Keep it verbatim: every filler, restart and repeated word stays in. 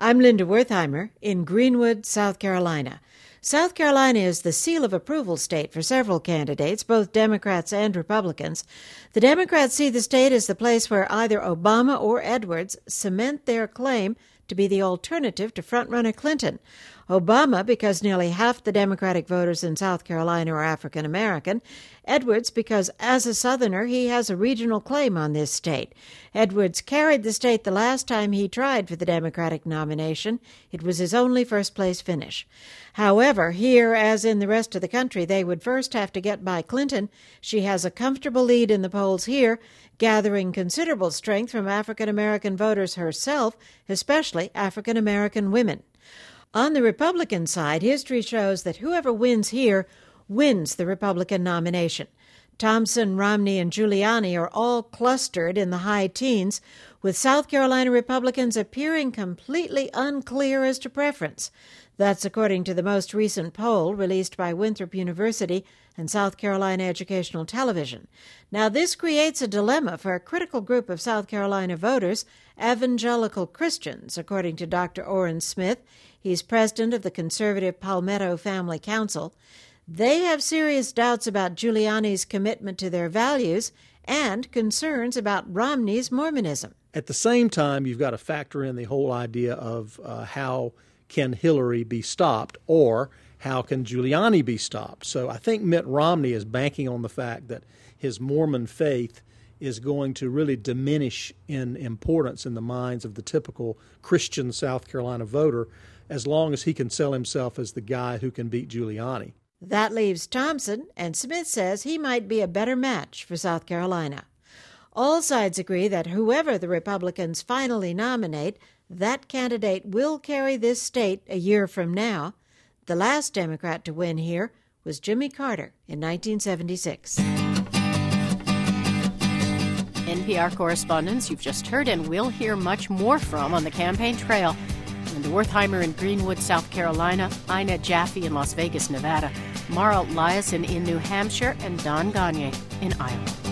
I'm Linda Wertheimer in Greenwood, South Carolina. South Carolina is the seal of approval state for several candidates, both Democrats and Republicans. The Democrats see the state as the place where either Obama or Edwards cement their claim to be the alternative to frontrunner Clinton. Obama, because nearly half the Democratic voters in South Carolina are African American. Edwards, because as a Southerner, he has a regional claim on this state. Edwards carried the state the last time he tried for the Democratic nomination. It was his only first-place finish. However, here, as in the rest of the country, they would first have to get by Clinton. She has a comfortable lead in the polls here, gathering considerable strength from African American voters herself, especially African American women. On the Republican side, history shows that whoever wins here wins the Republican nomination. Thompson, Romney, and Giuliani are all clustered in the high teens, with South Carolina Republicans appearing completely unclear as to preference. That's according to the most recent poll released by Winthrop University and South Carolina Educational Television. Now, this creates a dilemma for a critical group of South Carolina voters, evangelical Christians, according to Doctor Orrin Smith. He's president of the conservative Palmetto Family Council. They have serious doubts about Giuliani's commitment to their values and concerns about Romney's Mormonism. At the same time, you've got to factor in the whole idea of uh, how can Hillary be stopped or how can Giuliani be stopped. So I think Mitt Romney is banking on the fact that his Mormon faith is going to really diminish in importance in the minds of the typical Christian South Carolina voter as long as he can sell himself as the guy who can beat Giuliani. That leaves Thompson, and Smith says he might be a better match for South Carolina. All sides agree that whoever the Republicans finally nominate, that candidate will carry this state a year from now. The last Democrat to win here was Jimmy Carter in nineteen seventy-six. N P R correspondents you've just heard and will hear much more from on the campaign trail. Linda Wertheimer in Greenwood, South Carolina, Ina Jaffe in Las Vegas, Nevada, Mara Liasson in New Hampshire, and Don Gagne in Iowa.